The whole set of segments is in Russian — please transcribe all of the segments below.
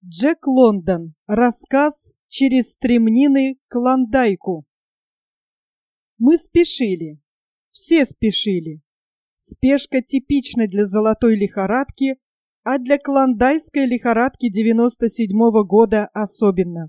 Джек Лондон. Рассказ «Через стремнины к Клондайку». Мы спешили. Все спешили. Спешка типична для золотой лихорадки, а для клондайской лихорадки 97-го года особенно.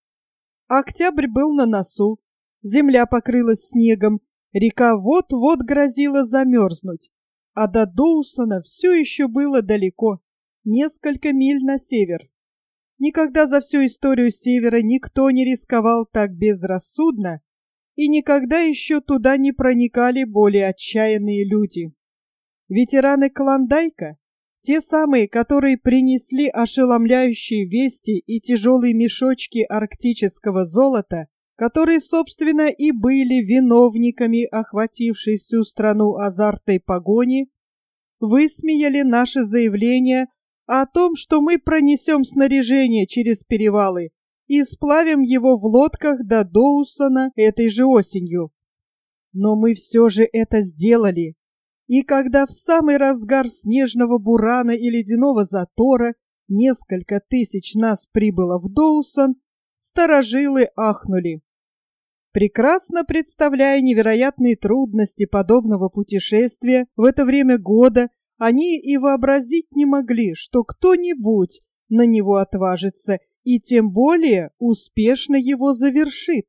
Октябрь был на носу, земля покрылась снегом, река вот-вот грозила замерзнуть, а до Доусона все еще было далеко, несколько миль на север. Никогда за всю историю Севера никто не рисковал так безрассудно, и никогда еще туда не проникали более отчаянные люди. Ветераны Клондайка, те самые, которые принесли ошеломляющие вести и тяжелые мешочки арктического золота, которые, собственно, и были виновниками охватившей всю страну азартной погони, высмеяли наше заявление о том, что мы пронесем снаряжение через перевалы и сплавим его в лодках до Доусона этой же осенью. Но мы все же это сделали, и когда в самый разгар снежного бурана и ледяного затора несколько тысяч нас прибыло в Доусон, старожилы ахнули. Прекрасно представляя невероятные трудности подобного путешествия в это время года, они и вообразить не могли, что кто-нибудь на него отважится и тем более успешно его завершит.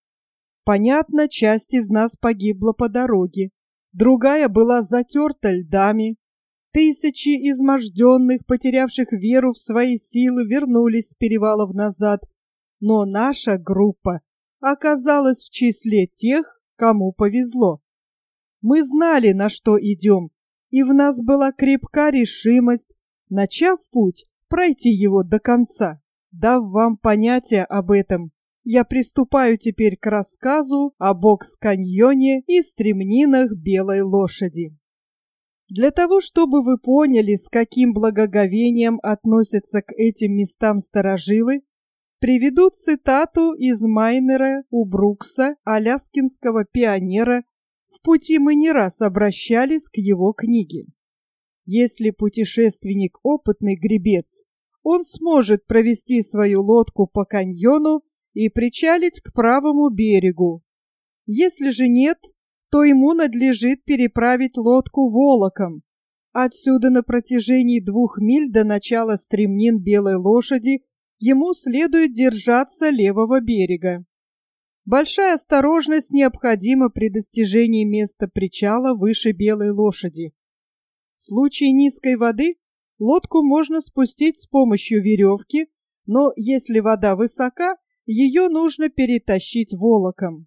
Понятно, часть из нас погибла по дороге, другая была затерта льдами. Тысячи изможденных, потерявших веру в свои силы, вернулись с перевалов назад, но наша группа оказалась в числе тех, кому повезло. Мы знали, на что идем, и в нас была крепка решимость, начав путь, пройти его до конца. Дав вам понятие об этом, я приступаю теперь к рассказу о Бокс-каньоне и стремнинах Белой лошади. Для того, чтобы вы поняли, с каким благоговением относятся к этим местам старожилы, приведу цитату из Майнера у Брукса, аляскинского пионера. В пути мы не раз обращались к его книге. Если путешественник опытный гребец, он сможет провести свою лодку по каньону и причалить к правому берегу. Если же нет, то ему надлежит переправить лодку волоком. Отсюда на протяжении 2 миль до начала стремнин Белой лошади ему следует держаться левого берега. Большая осторожность необходима при достижении места причала выше Белой лошади. В случае низкой воды лодку можно спустить с помощью веревки, но если вода высока, ее нужно перетащить волоком.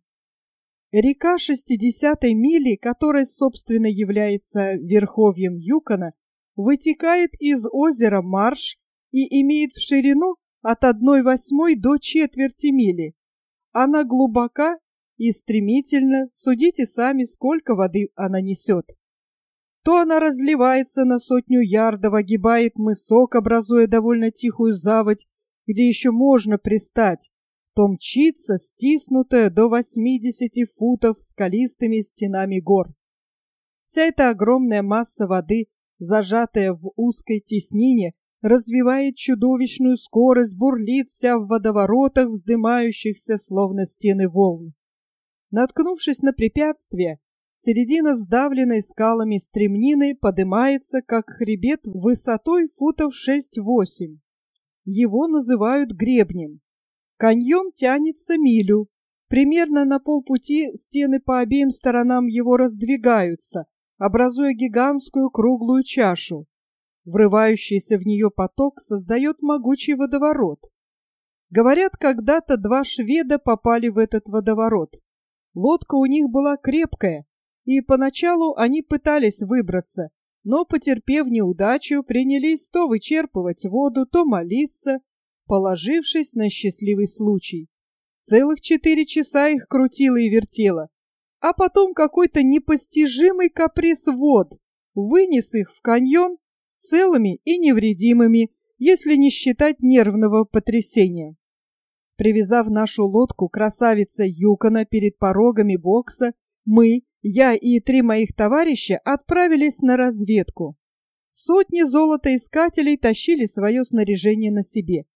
Река 60-й мили, которая, собственно, является верховьем Юкона, вытекает из озера Марш и имеет в ширину от 1/8 до четверти мили. Она глубока и стремительна, судите сами, сколько воды она несет. То она разливается на 100 ярдов, огибает мысок, образуя довольно тихую заводь, где еще можно пристать, то мчится, стиснутая до 80 футов скалистыми стенами гор. Вся эта огромная масса воды, зажатая в узкой теснине, развивает чудовищную скорость, бурлит вся в водоворотах, вздымающихся, словно стены волн. Наткнувшись на препятствие, середина сдавленной скалами стремнины поднимается, как хребет, высотой футов 6-8. Его называют гребнем. Каньон тянется милю. Примерно на полпути стены по обеим сторонам его раздвигаются, образуя гигантскую круглую чашу. Врывающийся в нее поток создает могучий водоворот. Говорят, когда-то 2 шведа попали в этот водоворот. Лодка у них была крепкая, и поначалу они пытались выбраться, но, потерпев неудачу, принялись то вычерпывать воду, то молиться, положившись на счастливый случай. Целых 4 часа их крутило и вертело, а потом какой-то непостижимый каприз вод вынес их в каньон целыми и невредимыми, если не считать нервного потрясения. Привязав нашу лодку красавица Юкона перед порогами бокса, мы, я и 3 моих товарища отправились на разведку. Сотни золотоискателей тащили свое снаряжение на себе.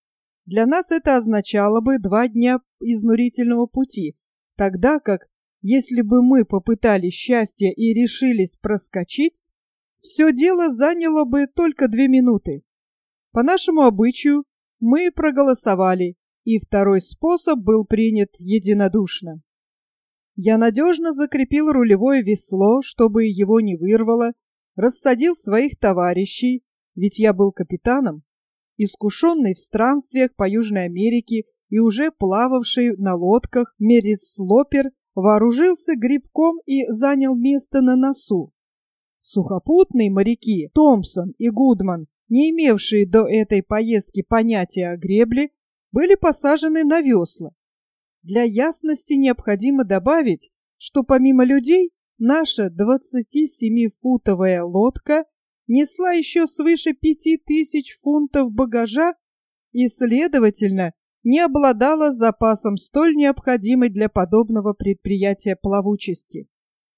Для нас это означало бы 2 дня изнурительного пути, тогда как, если бы мы попытали счастье и решились проскочить, все дело заняло бы только 2 минуты. По нашему обычаю мы проголосовали, и второй способ был принят единодушно. Я надежно закрепил рулевое весло, чтобы его не вырвало, рассадил своих товарищей, ведь я был капитаном, искушенный в странствиях по Южной Америке и уже плававший на лодках, Меритслопер вооружился грибком и занял место на носу. Сухопутные моряки Томпсон и Гудман, не имевшие до этой поездки понятия о гребле, были посажены на весла. Для ясности необходимо добавить, что помимо людей наша 27-футовая лодка несла еще свыше 5000 фунтов багажа и, следовательно, не обладала запасом столь необходимой для подобного предприятия плавучести.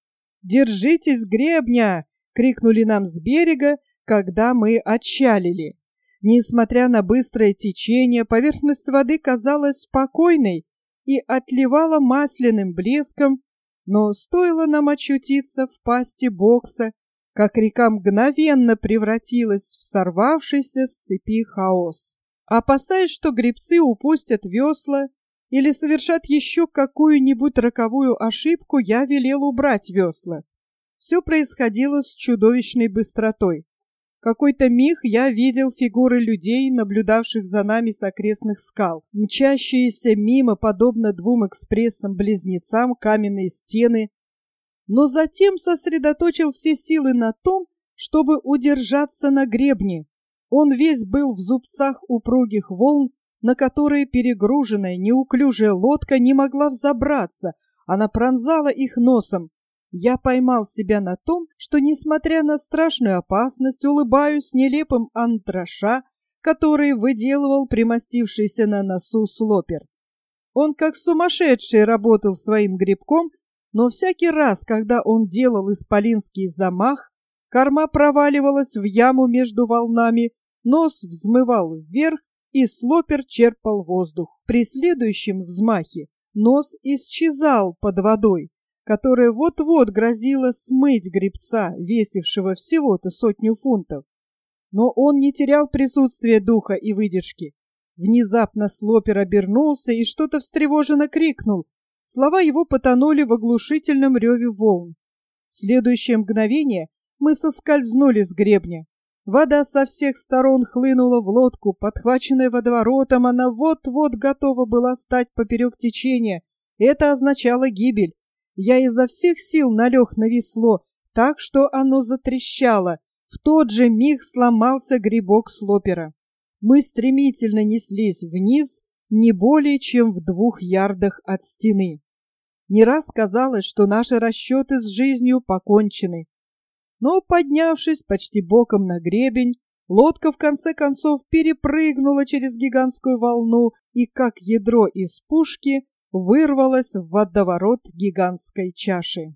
«Держитесь гребня!» — крикнули нам с берега, когда мы отчалили. Несмотря на быстрое течение, поверхность воды казалась спокойной и отливала масляным блеском, но стоило нам очутиться в пасти бокса, как река мгновенно превратилась в сорвавшийся с цепи хаос. Опасаясь, что гребцы упустят весла или совершат еще какую-нибудь роковую ошибку, я велел убрать весла. Все происходило с чудовищной быстротой. В какой-то миг я видел фигуры людей, наблюдавших за нами с окрестных скал, мчащиеся мимо, подобно 2 экспрессам-близнецам, каменные стены, но затем сосредоточил все силы на том, чтобы удержаться на гребне. Он весь был в зубцах упругих волн, на которые перегруженная неуклюжая лодка не могла взобраться, она пронзала их носом. Я поймал себя на том, что, несмотря на страшную опасность, улыбаюсь нелепым антраша, который выделывал примостившийся на носу Слопер. Он как сумасшедший работал своим гребком, но всякий раз, когда он делал исполинский замах, корма проваливалась в яму между волнами, нос взмывал вверх, и Слопер черпал воздух. При следующем взмахе нос исчезал под водой, которая вот-вот грозила смыть гребца, весившего всего-то 100 фунтов. Но он не терял присутствия духа и выдержки. Внезапно Слопер обернулся и что-то встревоженно крикнул. Слова его потонули в оглушительном реве волн. В следующее мгновение мы соскользнули с гребня. Вода со всех сторон хлынула в лодку, подхваченная водоворотом, она вот-вот готова была стать поперек течения. Это означало гибель. Я изо всех сил налег на весло, так что оно затрещало. В тот же миг сломался гребок Слопера. Мы стремительно неслись вниз, не более чем в 2 ярдах от стены. Не раз казалось, что наши расчеты с жизнью покончены. Но, поднявшись почти боком на гребень, лодка в конце концов перепрыгнула через гигантскую волну и, как ядро из пушки, вырвалась в водоворот гигантской чаши.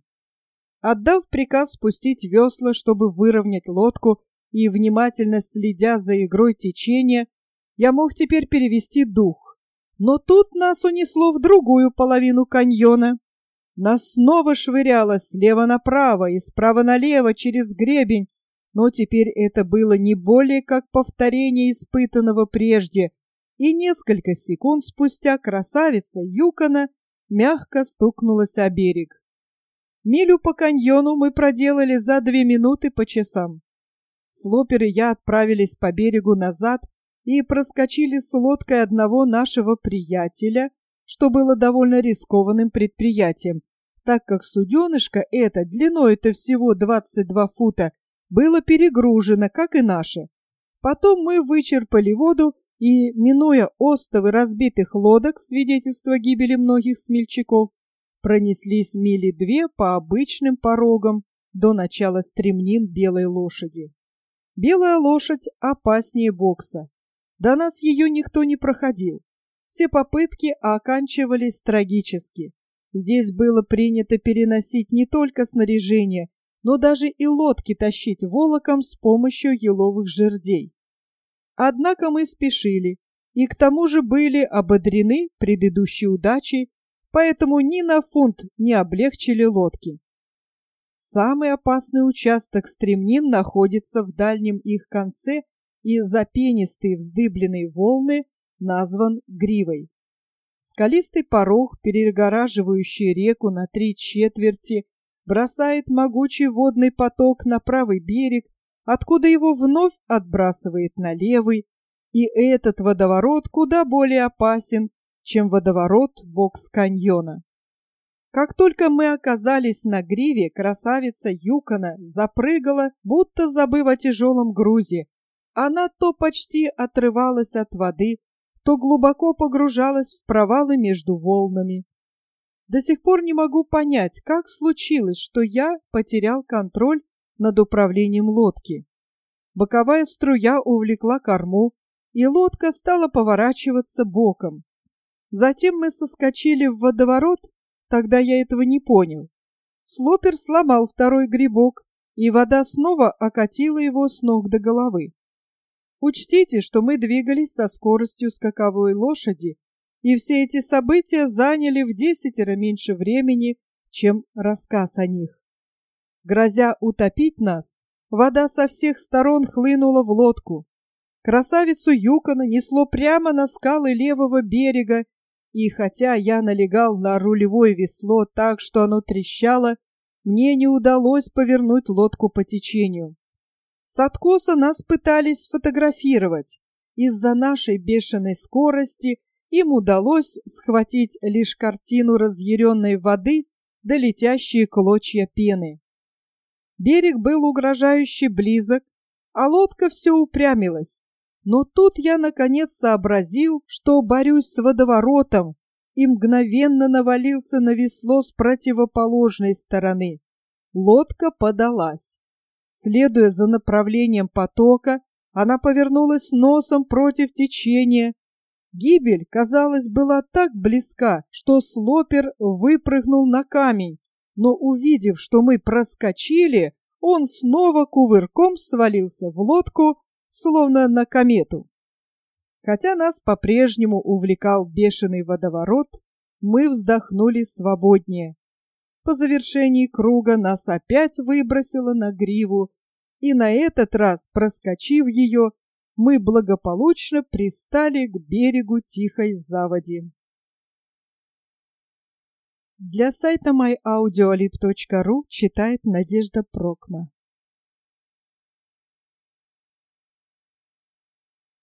Отдав приказ спустить весла, чтобы выровнять лодку, и внимательно следя за игрой течения, я мог теперь перевести дух. Но тут нас унесло в другую половину каньона. Нас снова швыряло слева направо и справа налево через гребень, но теперь это было не более как повторение испытанного прежде, и несколько секунд спустя красавица Юкона мягко стукнулась о берег. Милю по каньону мы проделали за 2 минуты по часам. Слопер и я отправились по берегу назад и проскочили с лодкой одного нашего приятеля, что было довольно рискованным предприятием, так как суденышко это, длиной-то всего 22 фута, было перегружено, как и наше. Потом мы вычерпали воду и, минуя остовы разбитых лодок, свидетельство гибели многих смельчаков, пронеслись мили 2 по обычным порогам до начала стремнин Белой лошади. Белая лошадь опаснее бокса. До нас ее никто не проходил. Все попытки оканчивались трагически. Здесь было принято переносить не только снаряжение, но даже и лодки тащить волоком с помощью еловых жердей. Однако мы спешили, и к тому же были ободрены предыдущей удачей, поэтому ни на фунт не облегчили лодки. Самый опасный участок стремнин находится в дальнем их конце, и запенистые вздыбленные волны назван гривой. Скалистый порог, перегораживающий реку на 3/4, бросает могучий водный поток на правый берег, откуда его вновь отбрасывает на левый, и этот водоворот куда более опасен, чем водоворот бокс-каньона. Как только мы оказались на гриве, красавица Юкона запрыгала, будто забыв о тяжелом грузе. Она то почти отрывалась от воды, то глубоко погружалась в провалы между волнами. До сих пор не могу понять, как случилось, что я потерял контроль над управлением лодки. Боковая струя увлекла корму, и лодка стала поворачиваться боком. Затем мы соскочили в водоворот, тогда я этого не понял. Слопер сломал второй грибок, и вода снова окатила его с ног до головы. Учтите, что мы двигались со скоростью скаковой лошади, и все эти события заняли в 10 меньше времени, чем рассказ о них. Грозя утопить нас, вода со всех сторон хлынула в лодку. Красавицу Юкона несло прямо на скалы левого берега, и хотя я налегал на рулевое весло так, что оно трещало, мне не удалось повернуть лодку по течению. С откоса нас пытались сфотографировать. Из-за нашей бешеной скорости им удалось схватить лишь картину разъяренной воды да летящие клочья пены. Берег был угрожающе близок, а лодка все упрямилась. Но тут я наконец сообразил, что борюсь с водоворотом, и мгновенно навалился на весло с противоположной стороны. Лодка подалась. Следуя за направлением потока, она повернулась носом против течения. Гибель, казалось, была так близка, что слопер выпрыгнул на камень, но, увидев, что мы проскочили, он снова кувырком свалился в лодку, словно на комету. Хотя нас по-прежнему увлекал бешеный водоворот, мы вздохнули свободнее. По завершении круга нас опять выбросило на гриву, и на этот раз, проскочив ее, мы благополучно пристали к берегу тихой заводи. Для сайта myaudioalib.ru читает Надежда Прокма.